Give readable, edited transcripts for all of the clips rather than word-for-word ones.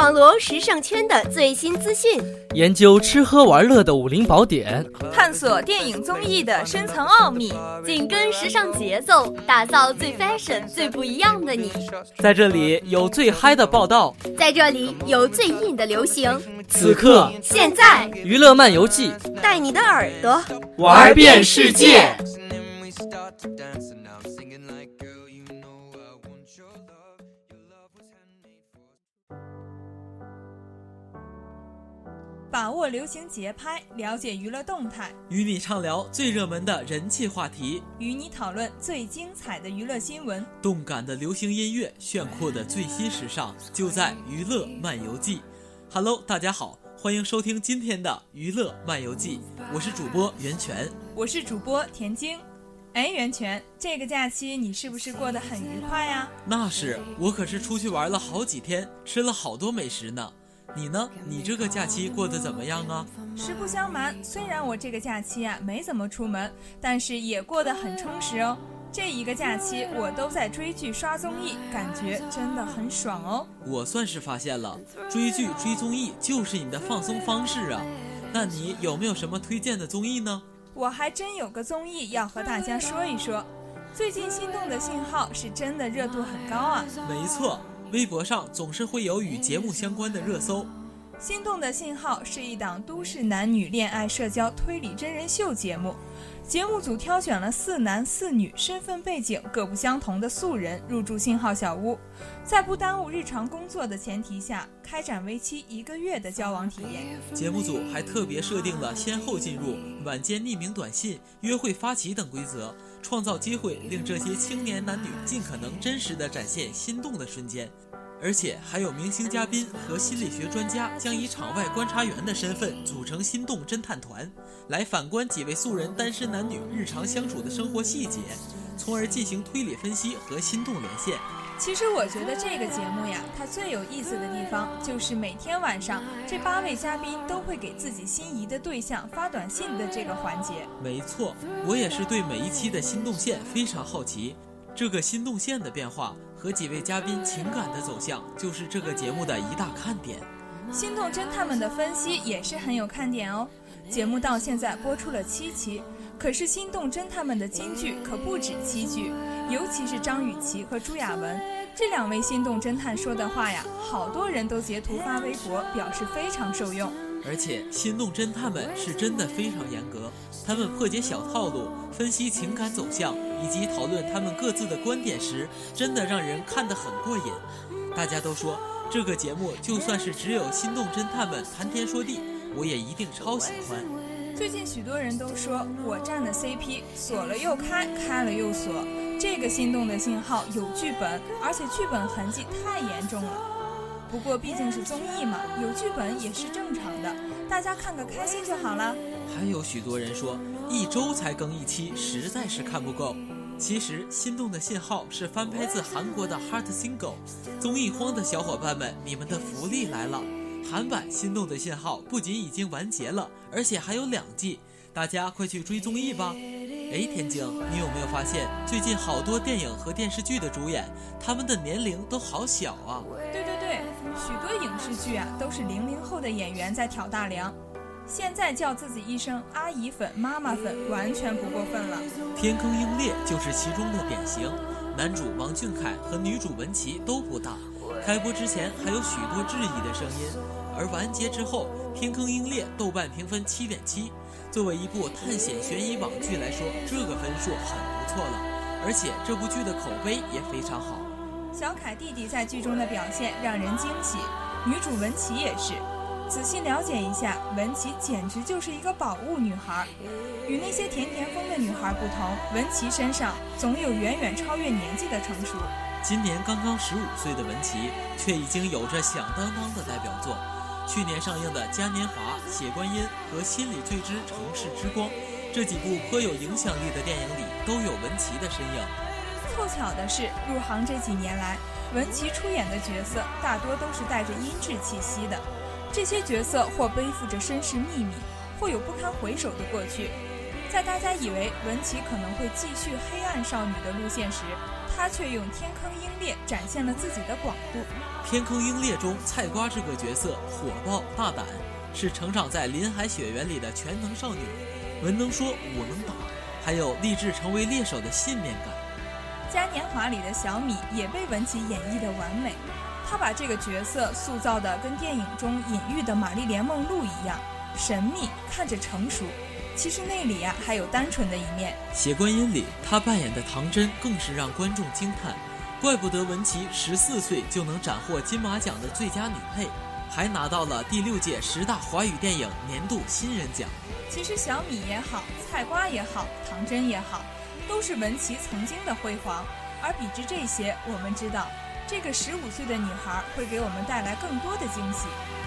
网罗时尚圈的最新资讯， 研究吃喝玩乐的武林宝典， 探索电影综艺的深层奥秘， 紧跟时尚节奏，打造最 fashion 最不一样的你。 在这里有最嗨的报道， 在这里有最硬的流行。 此刻现在， 娱乐漫游记带你的耳朵玩遍世界。 把握流行节拍，了解娱乐动态， 与你畅聊最热门的人气话题， 与你讨论最精彩的娱乐新闻， 动感的流行音乐，炫酷的最新时尚，就在娱乐漫游记。Hello， 大家好，欢迎收听今天的娱乐漫游记，我是主播袁泉， 我是主播田晶。袁泉，这个假期你是不是过得很愉快呀？ 那是，我可是出去玩了好几天，吃了好多美食呢。你呢？你这个假期过得怎么样啊？ 实不相瞒，虽然我这个假期没怎么出门，但是也过得很充实哦。这一个假期我都在追剧刷综艺，感觉真的很爽哦。 我算是发现了，追剧追综艺就是你的放松方式啊。那你有没有什么推荐的综艺呢？ 我还真有个综艺要和大家说一说。最近心动的信号是真的热度很高啊。 没错，微博上总是会有与节目相关的热搜。 心动的信号是一档都市男女恋爱社交推理真人秀节目，节目组挑选了4男4女身份背景各不相同的素人入住信号小屋，在不耽误日常工作的前提下，开展为期1个月的交往体验。 节目组还特别设定了先后进入、晚间匿名短信、约会发起等规则，创造机会令这些青年男女尽可能真实地展现心动的瞬间。而且还有明星嘉宾和心理学专家将以场外观察员的身份组成心动侦探团，来反观几位素人单身男女日常相处的生活细节，从而进行推理分析和心动连线。 其实我觉得这个节目它最有意思的地方就是每天晚上这8位嘉宾都会给自己心仪的对象发短信的这个环节。 没错，我也是对每一期的心动线非常好奇，这个心动线的变化和几位嘉宾情感的走向就是这个节目的一大看点。 心动侦探们的分析也是很有看点哦。节目到现在播出了7期，可是心动侦探们的金句可不止7句，尤其是张雨绮和朱亚文这2位心动侦探说的话好多人都截图发微博表示非常受用。 而且心动侦探们是真的非常严格，他们破解小套路、分析情感走向以及讨论他们各自的观点时，真的让人看得很过瘾。大家都说这个节目就算是只有心动侦探们谈天说地，我也一定超喜欢。 最近许多人都说我站的 CP 锁了又开，开了又锁，这个心动的信号有剧本，而且剧本痕迹太严重了。不过毕竟是综艺嘛，有剧本也是正常的，大家看个开心就好了。 还有许多人说1周才更1期，实在是看不够。其实心动的信号是翻拍自韩国的 Heart Single， 综艺荒的小伙伴们，你们的福利来了。韩版心动的信号不仅已经完结了，而且还有2季，大家快去追综艺吧。田晶，你有没有发现最近好多电影和电视剧的主演，他们的年龄都好小啊？ 对，许多影视剧都是00后的演员在挑大梁，现在叫自己一声阿姨粉、妈妈粉完全不过分了。 天坑鹰猎就是其中的典型，男主王俊凯和女主文琪都不大，开播之前还有许多质疑的声音，而完结之后，天坑鹰猎豆瓣评分7.7，作为一部探险悬疑网剧来说，这个分数很不错了，而且这部剧的口碑也非常好。 小凯弟弟在剧中的表现让人惊喜，女主文琪也是。仔细了解一下，文琪简直就是一个宝物女孩，与那些甜甜风的女孩不同，文琪身上总有远远超越年纪的成熟。 今年刚刚15岁的文琪，却已经有着响当当的代表作。去年上映的《嘉年华》、《血观音》和《心理罪之城市之光》这几部颇有影响力的电影里，都有文琪的身影。 凑巧的是，入行这几年来，文琪出演的角色大多都是带着阴质气息的，这些角色或背负着身世秘密，或有不堪回首的过去。在大家以为文琪可能会继续黑暗少女的路线时，她他却用天坑鹰猎展现了自己的广度。 天坑鹰猎中，菜瓜这个角色火爆大胆，是成长在林海雪原里的全能少女，文能说武能打，还有立志成为猎手的信念感。 嘉年华里的小米也被文琪演绎得完美，他把这个角色塑造得跟电影中隐喻的玛丽莲梦露一样，神秘，看着成熟，其实内里还有单纯的一面。 血观音里，她扮演的唐真更是让观众惊叹，怪不得文琪14岁就能斩获金马奖的最佳女配，还拿到了第6届10大华语电影年度新人奖。 其实小米也好，菜瓜也好，唐真也好，都是文琪曾经的辉煌。而比之这些，我们知道这个15岁的女孩会给我们带来更多的惊喜。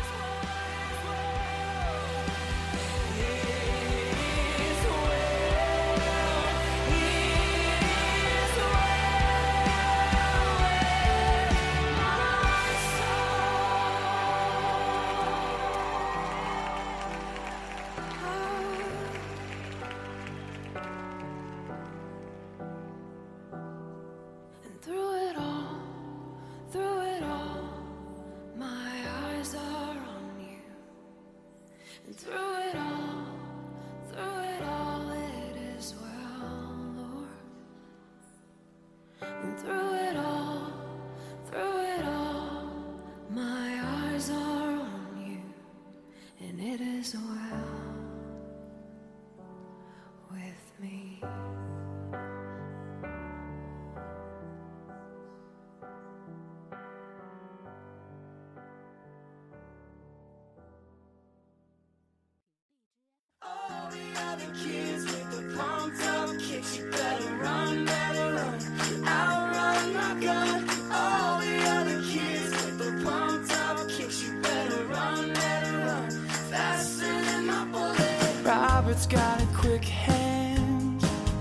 Robert's got a quick hand.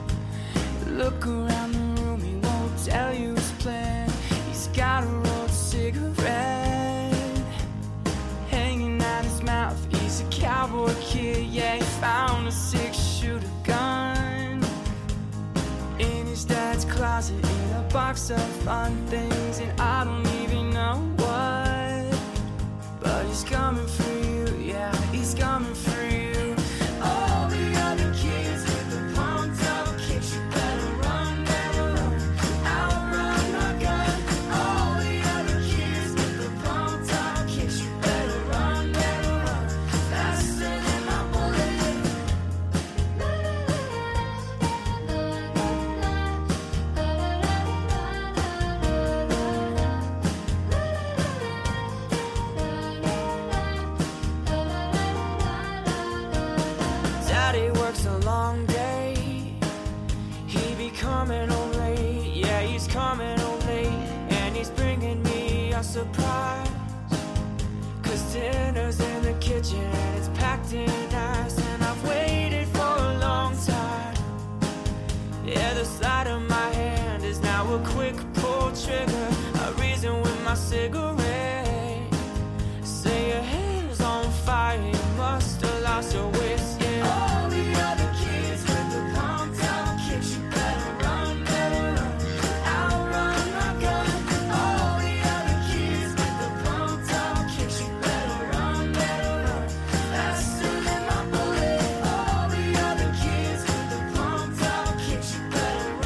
Look around the room, he won't tell you his plan. He's got a rolled cigarette hanging out his mouth. He's a cowboy kid, yeah, he found a 6-shooter gun in his dad's closet, in a box of fun things, and I don't even know what. But he's coming for you, yeah, he's coming for you. All the other kids with the pumped up kicks, you better run, outrun my gun. All the other kids with the pumped up kicks, you better run, faster than my bullet. Daddy works a long day, he be coming home late, yeah, he's coming home late, and he's bringing me a surprise, 'cause dinner's in the kitchen and it's packed in ice, and I've waited for a long time. Yeah, the sleight of my hand is now a quick pull trigger, a reason with my cigarette. Say your hair's on fire, you must have lost your wits, yeah. All the other kids with the pumped up kicks, you better run, outrun my gun. All the other kids with the pumped up kicks, you better run, faster than my bullet. All the other kids with the pumped up kicks, you better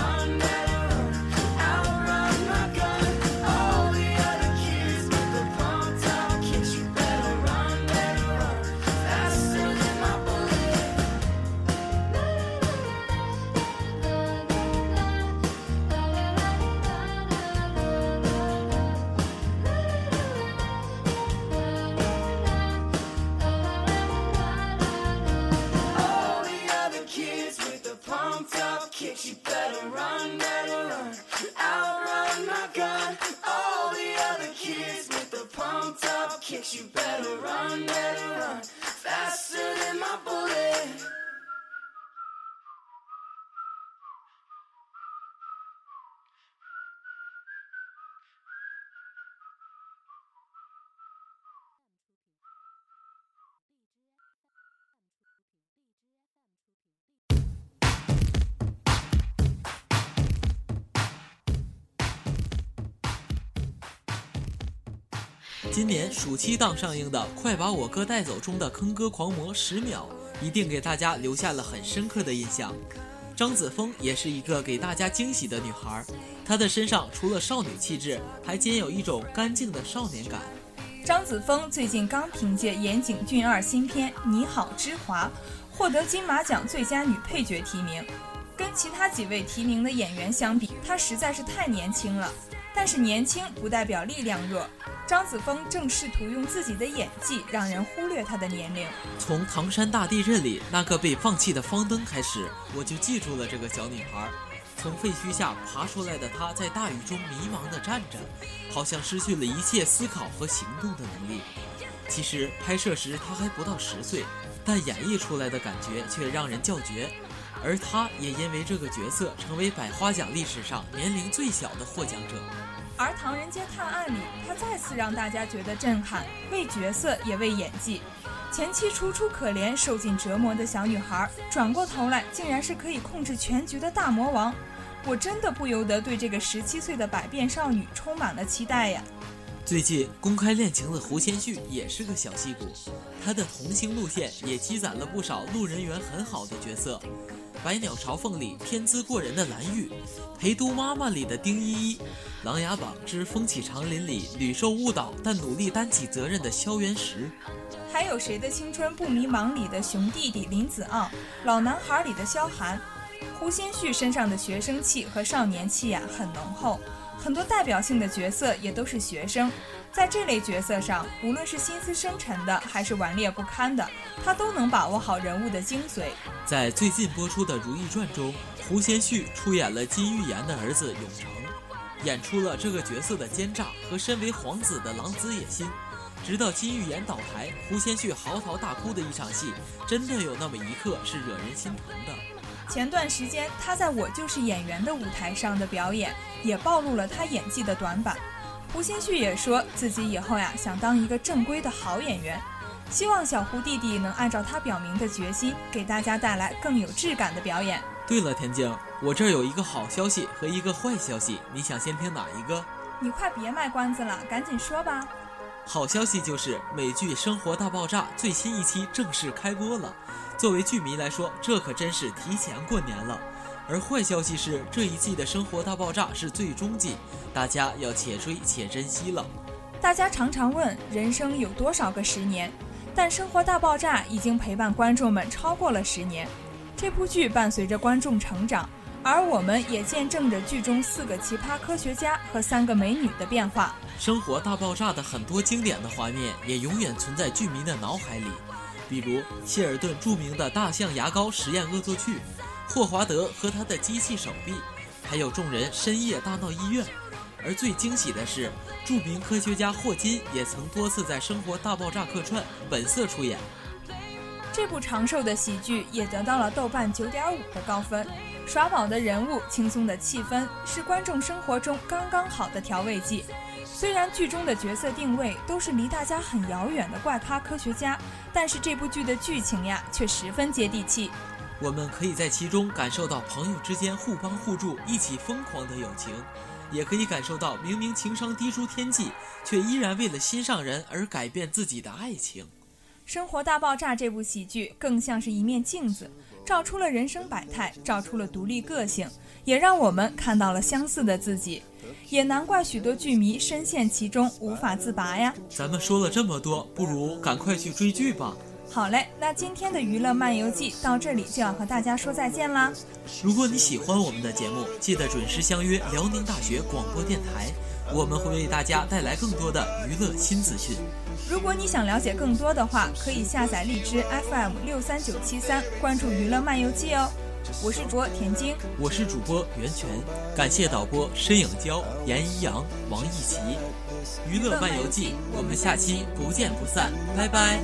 今年暑期档上映的《快把我哥带走》中的坑歌狂魔10秒，一定给大家留下了很深刻的印象。张子枫也是一个给大家惊喜的女孩，她的身上除了少女气质，还兼有一种干净的少年感。 张子枫最近刚凭借岩井俊二新片《你好，之华》获得金马奖最佳女配角提名。跟其他几位提名的演员相比，她实在是太年轻了。但是年轻不代表力量弱，张子枫正试图用自己的演技让人忽略她的年龄。 从唐山大地震里那个被放弃的方灯开始，我就记住了这个小女孩。从废墟下爬出来的她，在大雨中迷茫地站着，好像失去了一切思考和行动的能力。其实拍摄时她还不到10岁，但演绎出来的感觉却让人叫绝。而她也因为这个角色成为百花奖历史上年龄最小的获奖者。 而《唐人街探案》里，她再次让大家觉得震撼，为角色也为演技。前期楚楚可怜、受尽折磨的小女孩，转过头来竟然是可以控制全局的大魔王。我真的不由得对这个17岁的百变少女充满了期待呀。 最近公开恋情的胡先煦也是个小戏骨，他的童星路线也积攒了不少路人缘很好的角色。百鸟朝凤里天资过人的蓝玉，陪读妈妈里的丁依依，琅琊榜之风起长林里屡受误导但努力担起责任的萧元石， 还有谁的青春不迷茫里的熊弟弟林子昂，老男孩里的萧寒。胡先煦身上的学生气和少年气呀很浓厚，很多代表性的角色也都是学生。在这类角色上，无论是心思深沉的还是顽劣不堪的，他都能把握好人物的精髓。 在最近播出的《如懿传》中，胡先煦出演了金玉妍的儿子永成，演出了这个角色的奸诈和身为皇子的狼子野心。直到金玉妍倒台，胡先煦嚎啕大哭的一场戏，真的有那么一刻是惹人心疼的。 前段时间他在《我就是演员》的舞台上的表演，也暴露了他演技的短板。胡先煦也说自己以后呀想当一个正规的好演员，希望小胡弟弟能按照他表明的决心，给大家带来更有质感的表演。 对了，田静，我这儿有一个好消息和一个坏消息，你想先听哪一个？ 你快别卖关子了，赶紧说吧。 好消息就是美剧《生活大爆炸》最新一期正式开播了，作为剧迷来说，这可真是提前过年了。而坏消息是，这一季的《生活大爆炸》是最终季，大家要且追且珍惜了。 大家常常问人生有多少个10年，但《生活大爆炸》已经陪伴观众们超过了10年。这部剧伴随着观众成长，而我们也见证着剧中4个奇葩科学家和3个美女的变化。 《生活大爆炸》的很多经典的画面也永远存在剧迷的脑海里，比如谢尔顿著名的大象牙膏实验恶作剧，霍华德和他的机器手臂，还有众人深夜大闹医院。而最惊喜的是，著名科学家霍金也曾多次在《生活大爆炸》客串，本色出演。 这部长寿的喜剧也得到了豆瓣9.5的高分，耍宝的人物、轻松的气氛是观众生活中刚刚好的调味剂。虽然剧中的角色定位都是离大家很遥远的怪咖科学家，但是这部剧的剧情呀却十分接地气。 我们可以在其中感受到朋友之间互帮互助、一起疯狂的友情，也可以感受到明明情商低出天际，却依然为了心上人而改变自己的爱情。 《生活大爆炸》这部喜剧更像是一面镜子，照出了人生百态，照出了独立个性，也让我们看到了相似的自己。也难怪许多剧迷深陷其中无法自拔呀。 咱们说了这么多，不如赶快去追剧吧。 好嘞，那今天的娱乐漫游记到这里就要和大家说再见啦。 如果你喜欢我们的节目，记得准时相约辽宁大学广播电台，我们会为大家带来更多的娱乐新资讯。 如果你想了解更多的话，可以下载荔枝 FM 63973，关注娱乐漫游记哦。我是主播田晶， 我是主播袁泉，感谢导播申影娇、严一阳、王一奇。娱乐漫游记，我们下期不见不散，拜拜。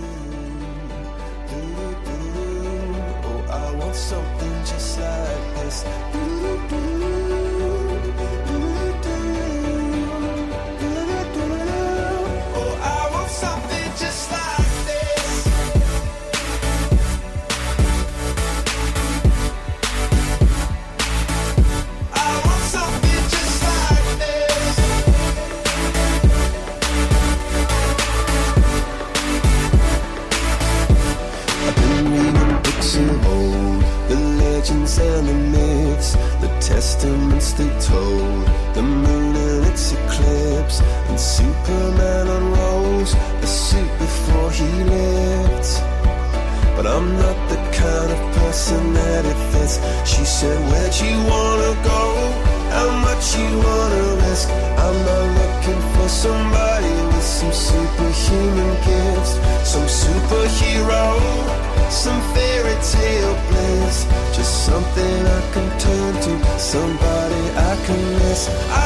Something just like this. Oh, I want something just like this. I want something just like this. place. She said, where'd you wanna go? How much you wanna risk? I'm not looking for somebody with some superhuman gifts, some superhero, some fairy tale bliss. Just something I can turn to, somebody I can miss.